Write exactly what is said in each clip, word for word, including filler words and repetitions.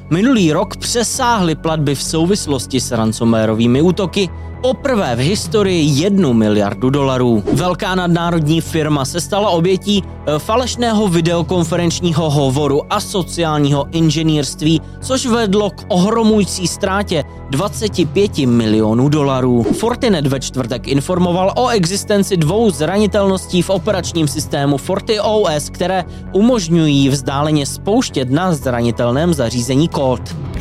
Minulý rok přesáhly platby v souvislosti s ransomwarovými útoky poprvé v historii jednu miliardu dolarů. Velká nadnárodní firma se stala obětí falešného videokonferenčního hovoru a sociálního inženýrství, což vedlo k ohromující ztrátě dvacet pět milionů dolarů. Fortinet ve čtvrtek informoval o existenci dvou zranitelností v operačním systému FortiOS, které umožňují vzdáleně spouštět na zranitelném zařízení kód.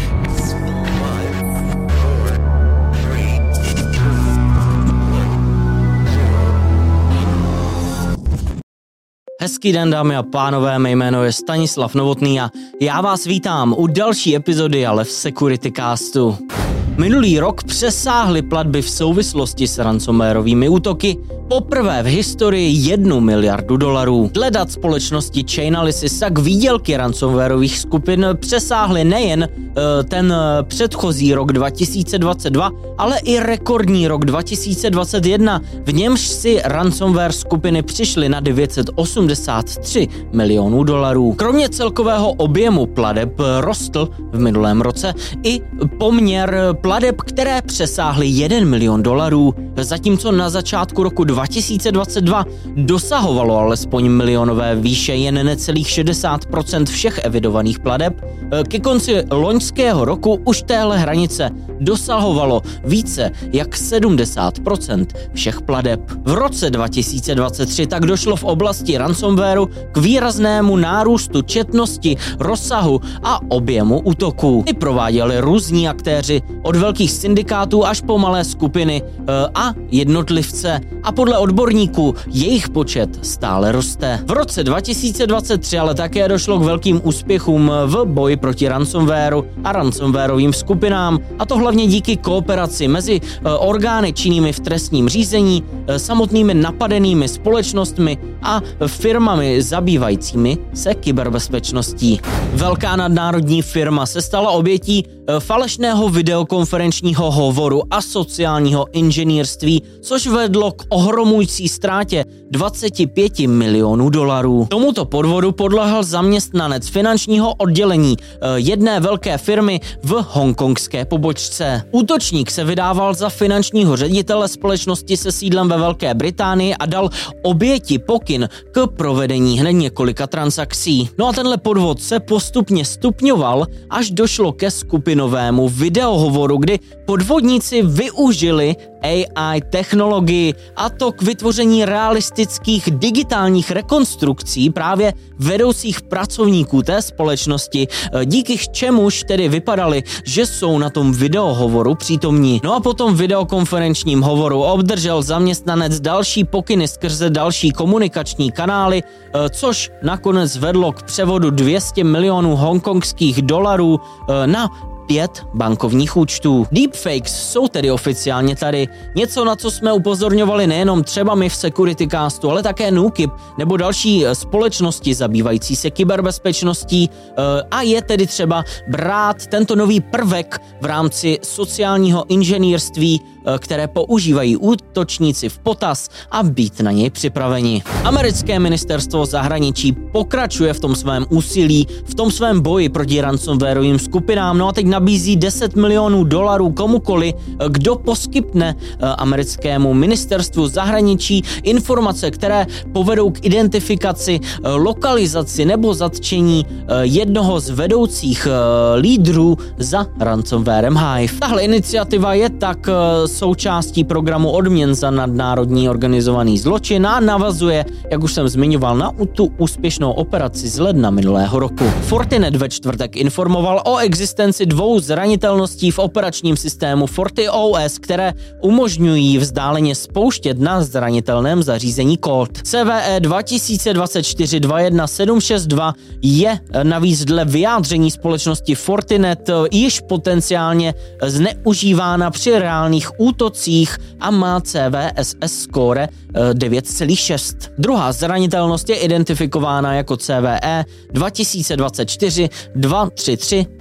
Hezký den, dámy a pánové, mé jméno je Stanislav Novotný a já vás vítám u další epizody ale v Security Castu. Minulý rok přesáhly platby v souvislosti s ransomwarovými útoky poprvé v historii jednu miliardu dolarů. Dle dat společnosti Chainalysis tak výdělky ransomwarových skupin přesáhly nejen uh, ten uh, předchozí rok dva tisíce dvacet dva, ale i rekordní rok dva tisíce dvacet jedna, v němž si ransomware skupiny přišly na devět set osmdesát tři milionů dolarů. Kromě celkového objemu plateb rostl v minulém roce i poměr plateb, které přesáhly jeden milion dolarů, zatímco na začátku roku dva tisíce dvacet dva dosahovalo alespoň milionové výše jen necelých šedesát procent všech evidovaných plateb. Ke konci loňského roku už téhle hranice dosahovalo více jak sedmdesát procent všech plateb. V roce dva tisíce dvacet tři tak došlo v oblasti ransomwareu k výraznému nárůstu četnosti, rozsahu a objemu útoků. Ty prováděli různí aktéři od velkých syndikátů až po malé skupiny a jednotlivce a podle odborníků jejich počet stále roste. V roce dva tisíce dvacet tři ale také došlo k velkým úspěchům v boji proti ransomwareu a ransomwarovým skupinám, a to hlavně díky kooperaci mezi orgány činnými v trestním řízení, samotnými napadenými společnostmi a firmami zabývajícími se kyberbezpečností. Velká nadnárodní firma se stala obětí falešného videokonferenčního hovoru a sociálního inženýrství, což vedlo k ohromující ztrátě dvacet pět milionů dolarů. Tomuto podvodu podlehl zaměstnanec finančního oddělení jedné velké firmy v hongkongské pobočce. Útočník se vydával za finančního ředitele společnosti se sídlem ve Velké Británii a dal oběti pokyn k provedení hned několika transakcí. No a tenhle podvod se postupně stupňoval, až došlo ke skupinovému videohovoru, kdy podvodníci využili A I technologii, a to k vytvoření realistických digitálních rekonstrukcí právě vedoucích pracovníků té společnosti, díky čemuž tedy vypadali, že jsou na tom videohovoru přítomní. No a po tom videokonferenčním hovoru obdržel zaměstnanec další pokyny skrze další komunikační kanály, což nakonec vedlo k převodu dvě stě milionů hongkongských dolarů na pět bankovních účtů. Deepfakes jsou tedy oficiálně tady. Něco, na co jsme upozorňovali nejenom třeba my v Security Castu, ale také NewKip nebo další společnosti zabývající se kyberbezpečností, a je tedy třeba brát tento nový prvek v rámci sociálního inženýrství, které používají útočníci v potaz, a být na něj připraveni. Americké ministerstvo zahraničí pokračuje v tom svém úsilí, v tom svém boji proti ransomwarovým skupinám, no a teď nabízí deset milionů dolarů komukoli, kdo poskytne americkému ministerstvu zahraničí informace, které povedou k identifikaci, lokalizaci nebo zatčení jednoho z vedoucích lídrů za ransomwarem Hive. Tahle iniciativa je tak součástí programu odměn za nadnárodní organizovaný zločin a navazuje, jak už jsem zmiňoval, na tu úspěšnou operaci z ledna minulého roku. Fortinet ve čtvrtek informoval o existenci dvou zranitelností v operačním systému FortiOS, které umožňují vzdáleně spouštět na zranitelném zařízení kód. C V E dva tisíce dvacet čtyři dvacet jedna sedm šest dva je navíc dle vyjádření společnosti Fortinet již potenciálně zneužívána při reálných útocích a má C V S S score devět celá šest. Druhá zranitelnost je identifikována jako C V E dva tisíce dvacet čtyři dvacet tři tři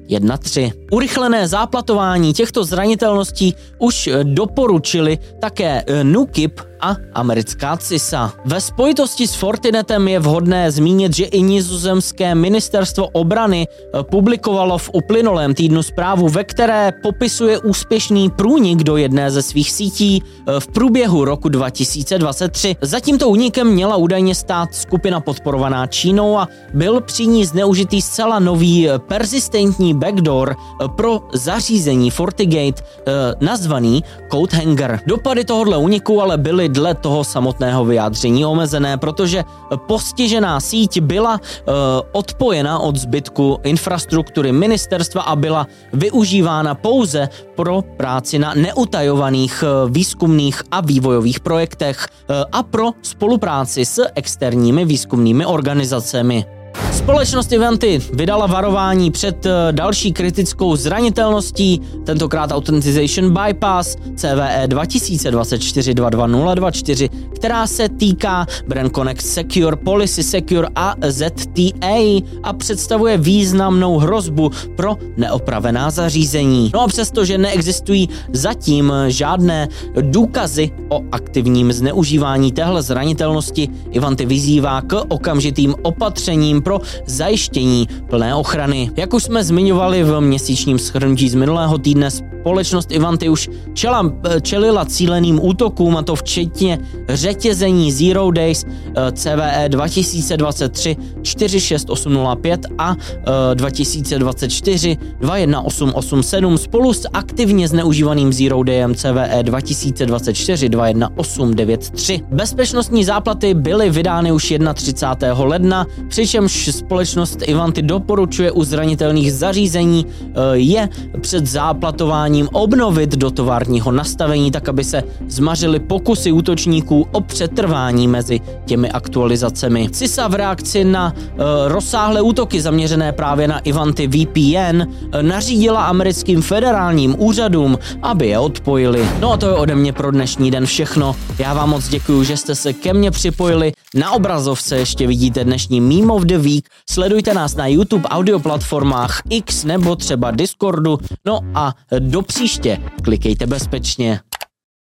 jedna tři. Urychlené záplatování těchto zranitelností už doporučili také NUKIP a americká C I S A. Ve spojitosti s Fortinetem je vhodné zmínit, že i nizozemské ministerstvo obrany publikovalo v uplynulém týdnu zprávu, ve které popisuje úspěšný průnik do jedné ze svých sítí v průběhu roku dva tisíce dvacet tři. Za tímto únikem měla údajně stát skupina podporovaná Čínou a byl při ní zneužitý zcela nový persistentní backdoor pro zařízení FortiGate nazvaný CodeHanger. Dopady tohoto úniku ale byly dle toho samotného vyjádření omezené, protože postižená síť byla e, odpojena od zbytku infrastruktury ministerstva a byla využívána pouze pro práci na neutajovaných e, výzkumných a vývojových projektech e, a pro spolupráci s externími výzkumnými organizacemi. Společnost Ivanti vydala varování před další kritickou zranitelností, tentokrát Authorization Bypass C V E dva tisíce dvacet čtyři dvacet dva nula dvacet čtyři, která se týká Brand Connect Secure, Policy Secure a Z T A a představuje významnou hrozbu pro neopravená zařízení. No a přestože neexistují zatím žádné důkazy o aktivním zneužívání téhle zranitelnosti, Ivanti vyzývá k okamžitým opatřením pro zajištění plné ochrany. Jak už jsme zmiňovali v měsíčním shrnutí z minulého týdne, společnost Ivanti už čela, čelila cíleným útokům, a to včetně řetězení Zero Days C V E dva tisíce dvacet tři čtyři šest osm nula pět a dva tisíce dvacet čtyři dvacet jedna osm osm sedm spolu s aktivně zneužívaným Zero Dayem C V E dva tisíce dvacet čtyři dvacet jedna osm devět tři. Bezpečnostní záplaty byly vydány už třicátého prvního ledna, přičemž společnost Ivanti doporučuje u zranitelných zařízení je před záplatováním obnovit do továrního nastavení, tak aby se zmařily pokusy útočníků o přetrvání mezi těmi aktualizacemi. C I S A v reakci na uh, rozsáhlé útoky zaměřené právě na Ivanti V P N uh, nařídila americkým federálním úřadům, aby je odpojili. No a to je ode mě pro dnešní den všechno. Já vám moc děkuju, že jste se ke mně připojili. Na obrazovce ještě vidíte dnešní Meme of the Week. Sledujte nás na YouTube, audio platformách X nebo třeba Discordu. No a do příště klikejte bezpečně.